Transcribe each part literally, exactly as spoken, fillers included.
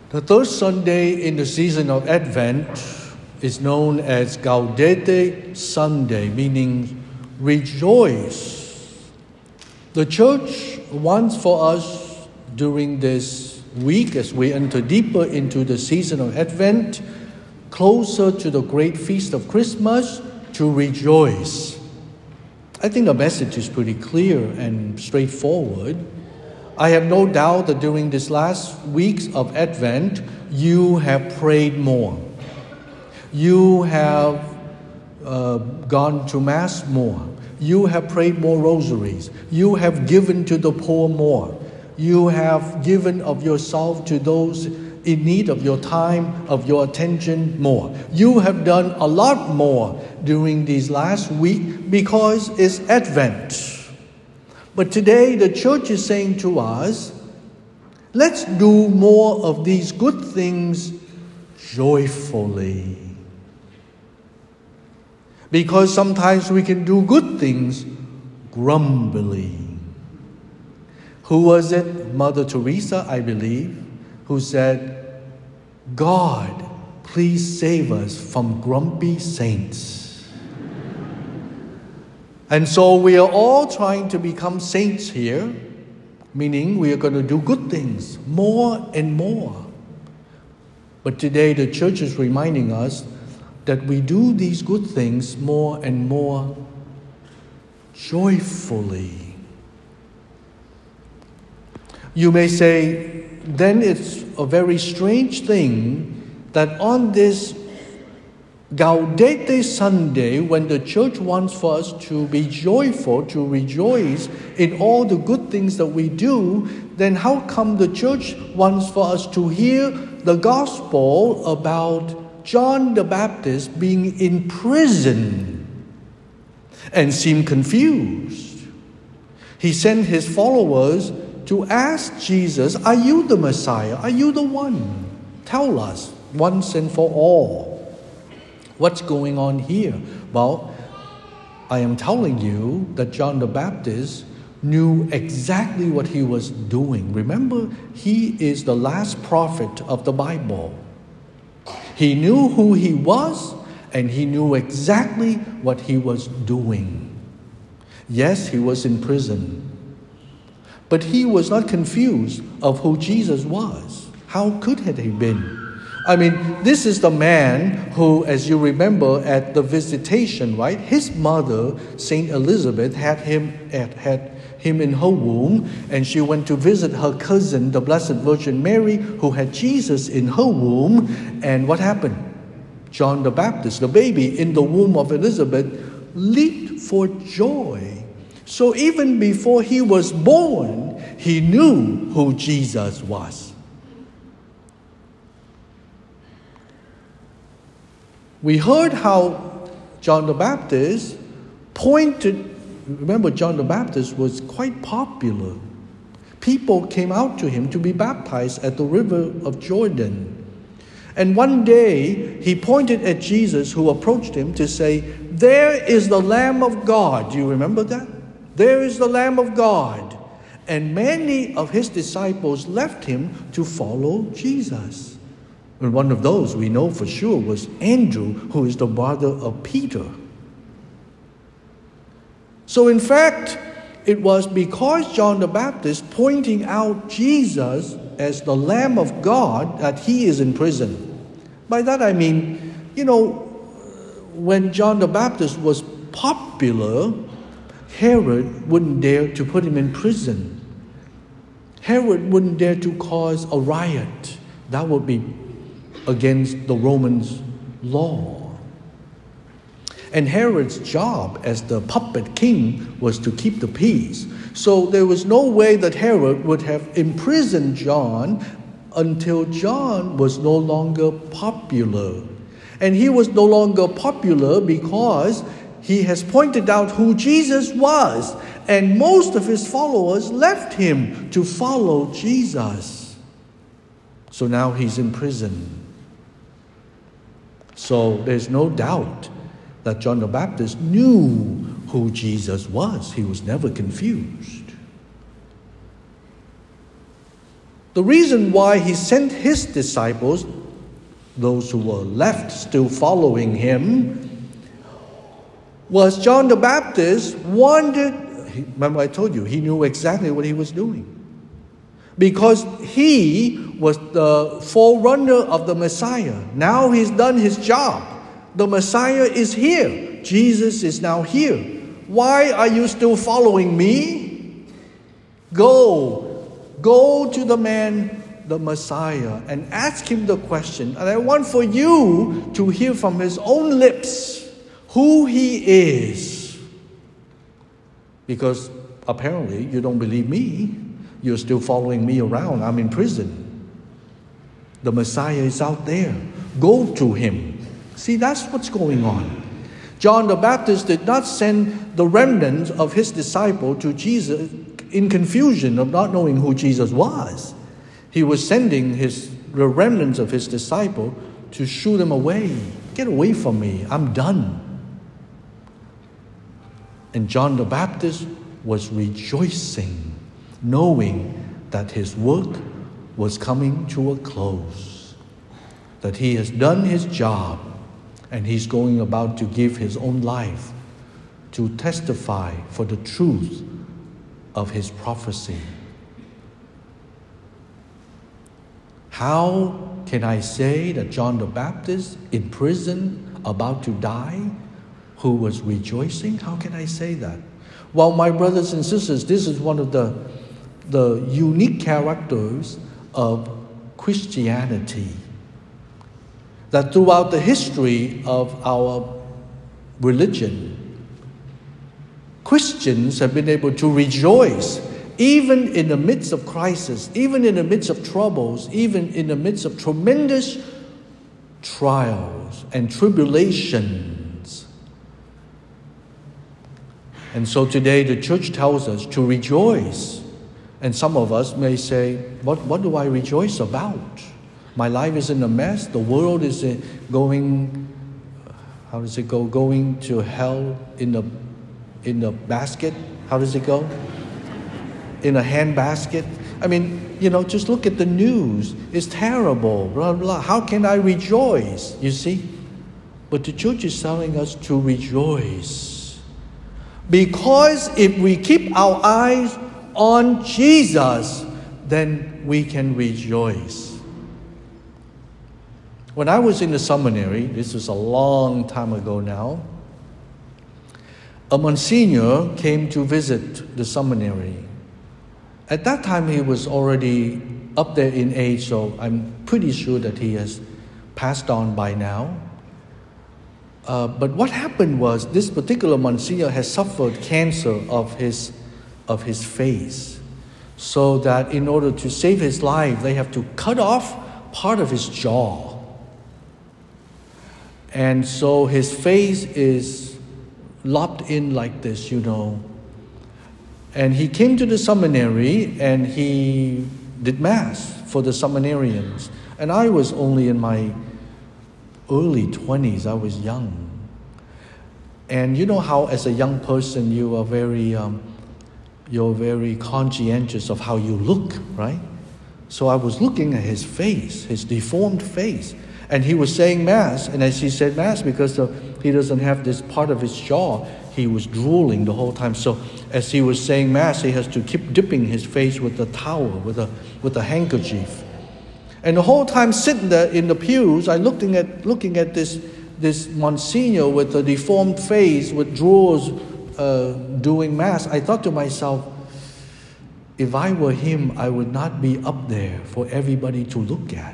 The third Sunday in the season of Advent is known as Gaudete Sunday, meaning rejoice. The church wants for us during this week, as we enter deeper into the season of Advent, closer to the great feast of Christmas, to rejoice. I think the message is pretty clear and straightforward. I have no doubt that during these last weeks of Advent, you have prayed more. You have uh, gone to Mass more. You have prayed more rosaries. You have given to the poor more. You have given of yourself to those in need of your time, of your attention more. You have done a lot more during these last week because it's Advent. But today the church is saying to us, let's do more of these good things joyfully. Because sometimes we can do good things grumbly. Who was it? Mother Teresa, I believe, who said, God, please save us from grumpy saints. And so we are all trying to become saints here, meaning we are going to do good things more and more. But today the church is reminding us that we do these good things more and more joyfully. You may say, then it's a very strange thing that on this Gaudete Sunday, when the church wants for us to be joyful, to rejoice in all the good things that we do, then how come the church wants for us to hear the gospel about John the Baptist being in prison and seem confused? He sent his followers to ask Jesus, are you the Messiah? Are you the one? Tell us once and for all. What's going on here? Well, I am telling you that John the Baptist knew exactly what he was doing. Remember, he is the last prophet of the Bible. He knew who he was, and he knew exactly what he was doing. Yes, he was in prison, but he was not confused of who Jesus was. How could he have been? I mean, this is the man who, as you remember at the visitation, right? His mother, Saint Elizabeth, had him at, had him in her womb, and she went to visit her cousin, the Blessed Virgin Mary, who had Jesus in her womb. And what happened? John the Baptist, the baby in the womb of Elizabeth, leaped for joy. So even before he was born, he knew who Jesus was. We heard how John the Baptist pointed, remember John the Baptist was quite popular. People came out to him to be baptized at the river of Jordan. And one day he pointed at Jesus, who approached him, to say, there is the Lamb of God. Do you remember that? There is the Lamb of God. And many of his disciples left him to follow Jesus. And one of those we know for sure was Andrew, who is the brother of Peter. So in fact, it was because John the Baptist pointing out Jesus as the Lamb of God that he is in prison. By that I mean, you know, when John the Baptist was popular, Herod wouldn't dare to put him in prison. Herod wouldn't dare to cause a riot. That would be against the Romans' law. And Herod's job as the puppet king was to keep the peace. So there was no way that Herod would have imprisoned John until John was no longer popular. And he was no longer popular because he has pointed out who Jesus was. And most of his followers left him to follow Jesus. So now he's in prison. So there's no doubt that John the Baptist knew who Jesus was. He was never confused. The reason why he sent his disciples, those who were left still following him, was John the Baptist wanted, remember I told you, he knew exactly what he was doing. Because he was the forerunner of the Messiah. Now he's done his job. The Messiah is here. Jesus is now here. Why are you still following me? Go. Go to the man, the Messiah, and ask him the question. And I want for you to hear from his own lips who he is. Because apparently you don't believe me. You're still following me around. I'm in prison. The Messiah is out there. Go to him. See, that's what's going on. John the Baptist did not send the remnants of his disciple to Jesus in confusion of not knowing who Jesus was. He was sending his the remnants of his disciple to shoo them away. Get away from me. I'm done. And John the Baptist was rejoicing, knowing that his work was coming to a close, that he has done his job, and he's going about to give his own life to testify for the truth of his prophecy. How can I say that John the Baptist, in prison, about to die, who was rejoicing? How can I say that? Well, my brothers and sisters, this is one of the, the unique characters of Christianity. That throughout the history of our religion, Christians have been able to rejoice even in the midst of crisis, even in the midst of troubles, even in the midst of tremendous trials and tribulations. And so today the church tells us to rejoice. And some of us may say, what, what do I rejoice about? My life is in a mess. The world is going, how does it go? Going to hell in the, in the basket. How does it go? In a handbasket. I mean, you know, just look at the news. It's terrible, blah, blah. How can I rejoice? You see? But the church is telling us to rejoice. Because if we keep our eyes on Jesus, then we can rejoice. When I was in the seminary, this was a long time ago now, a Monsignor came to visit the seminary. At that time, he was already up there in age, so I'm pretty sure that he has passed on by now. Uh, but what happened was, this particular Monsignor has suffered cancer of his, of his face, so that in order to save his life, they have to cut off part of his jaw. And so his face is lopped in like this, you know. And he came to the seminary and he did Mass for the seminarians. And I was only in my early twenties, I was young. And you know how as a young person you are very, um, you're very conscientious of how you look, right? So I was looking at his face, his deformed face. And he was saying Mass, and as he said Mass, because the, he doesn't have this part of his jaw, he was drooling the whole time. So as he was saying Mass, he has to keep dipping his face with a towel, with a with a handkerchief. And the whole time sitting there in the pews, I looking at looking at this this Monsignor with a deformed face, with drawers, uh, doing Mass. I thought to myself, if I were him, I would not be up there for everybody to look at.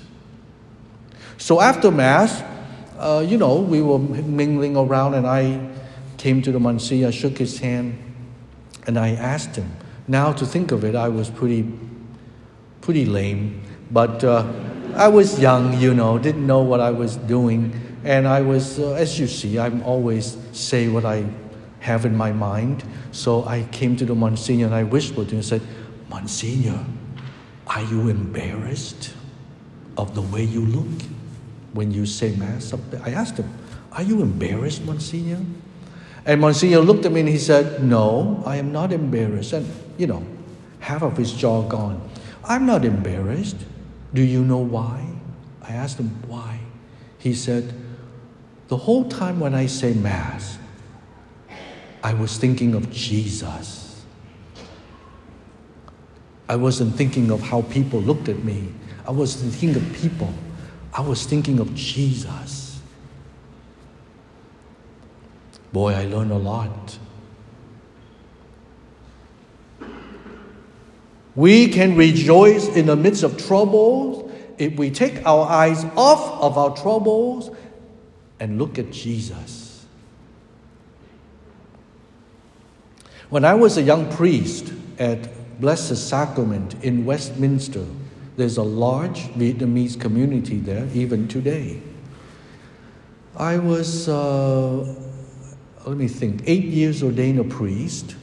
So after Mass, uh, you know, we were mingling around, and I came to the Monsignor, shook his hand, and I asked him. Now to think of it, I was pretty, pretty lame, but uh, I was young, you know, didn't know what I was doing, and I was, uh, as you see, I always say what I have in my mind. So I came to the Monsignor and I whispered to him and said, Monsignor, are you embarrassed of the way you look when you say Mass up there? I asked him, are you embarrassed, Monsignor? And Monsignor looked at me and he said, no, I am not embarrassed. And, you know, half of his jaw gone. I'm not embarrassed. Do you know why? I asked him, why? He said, the whole time when I say Mass, I was thinking of Jesus. I wasn't thinking of how people looked at me. I wasn't thinking of people. I was thinking of Jesus. Boy, I learned a lot. We can rejoice in the midst of troubles if we take our eyes off of our troubles and look at Jesus. When I was a young priest at Blessed Sacrament in Westminster, there's a large Vietnamese community there, even today. I was, uh, let me think, eight years ordained a priest.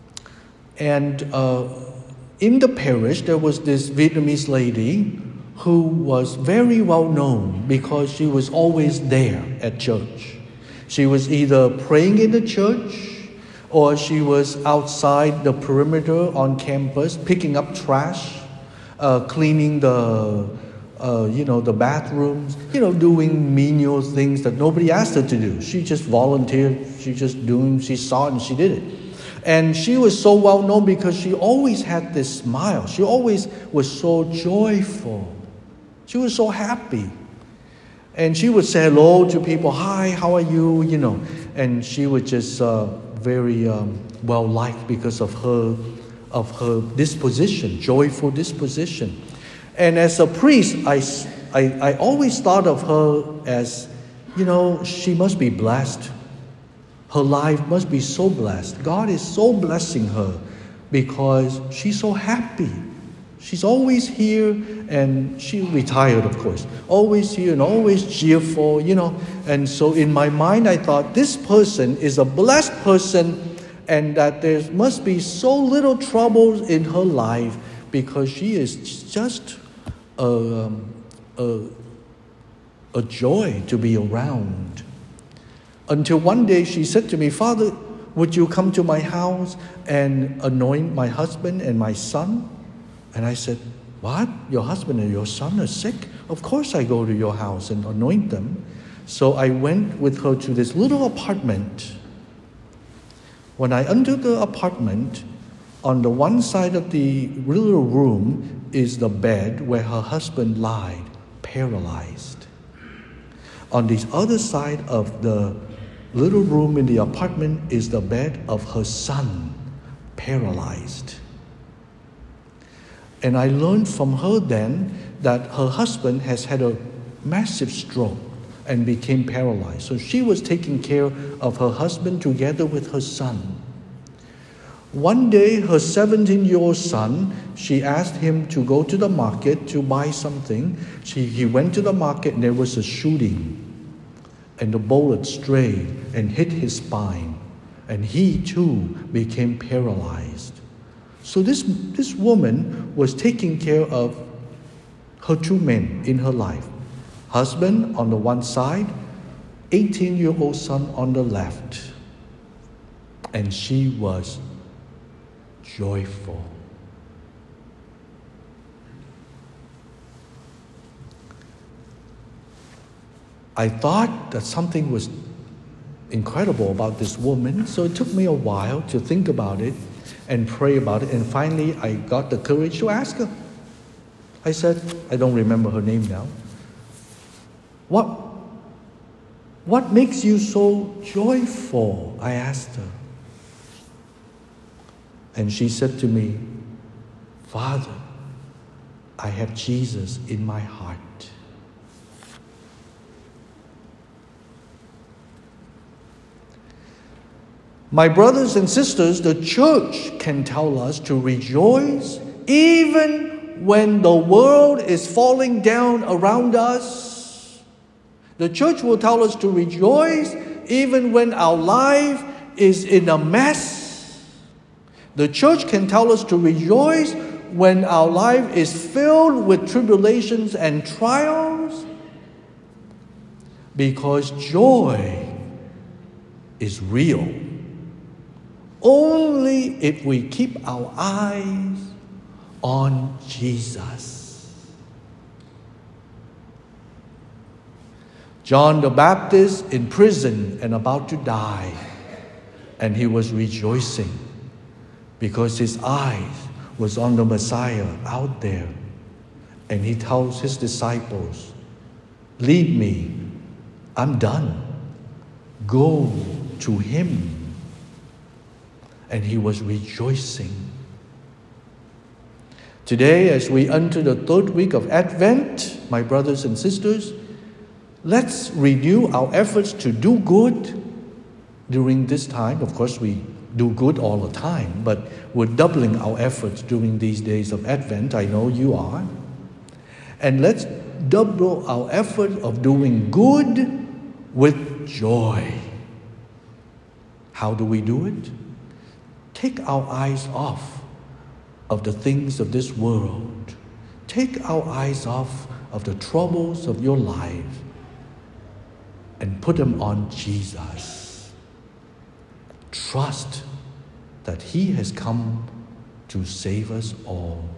And uh, in the parish, there was this Vietnamese lady who was very well known because she was always there at church. She was either praying in the church or she was outside the perimeter on campus picking up trash, uh, cleaning the, uh, you know, the bathrooms, you know, doing menial things that nobody asked her to do. She just volunteered. She just doing. She saw it and she did it. And she was so well known because she always had this smile. She always was so joyful. She was so happy. And she would say hello to people. Hi, how are you? You know. And she was just uh, very um, well liked because of her, of her disposition, joyful disposition. And as a priest, I, I, I always thought of her as, you know, she must be blessed. Her life must be so blessed. God is so blessing her because she's so happy. She's always here, and she retired, of course. Always here and always cheerful, you know. And so in my mind, I thought, this person is a blessed person, and that there must be so little troubles in her life because she is just a, um, a, a joy to be around. Until one day she said to me, Father, would you come to my house and anoint my husband and my son? And I said, what? Your husband and your son are sick? Of course I go to your house and anoint them. So I went with her to this little apartment. When I entered the apartment, on the one side of the little room is the bed where her husband lied, paralyzed. On the other side of the little room in the apartment is the bed of her son, paralyzed. And I learned from her then that her husband has had a massive stroke and became paralyzed. So she was taking care of her husband together with her son. One day, her seventeen-year-old son, she asked him to go to the market to buy something. She, he went to the market and there was a shooting. And the bullet strayed and hit his spine. And he too became paralyzed. So this, this woman was taking care of her two men in her life. Husband on the one side, eighteen-year-old son on the left. And she was joyful. I thought that something was incredible about this woman, so it took me a while to think about it and pray about it, and finally I got the courage to ask her. I said, I don't remember her name now. What, what makes you so joyful? I asked her. And she said to me, Father, I have Jesus in my heart. My brothers and sisters, the church can tell us to rejoice even when the world is falling down around us. The church will tell us to rejoice even when our life is in a mess. The church can tell us to rejoice when our life is filled with tribulations and trials, because joy is real. Only if we keep our eyes on Jesus. John the Baptist in prison and about to die, and he was rejoicing because his eyes was on the Messiah out there. And he tells his disciples, lead me, I'm done. Go to him. And he was rejoicing. Today, as we enter the third week of Advent, my brothers and sisters, let's renew our efforts to do good during this time. Of course, we do good all the time, but we're doubling our efforts during these days of Advent. I know you are. And let's double our effort of doing good with joy. How do we do it? Take our eyes off of the things of this world. Take our eyes off of the troubles of your life and put them on Jesus. Trust that he has come to save us all.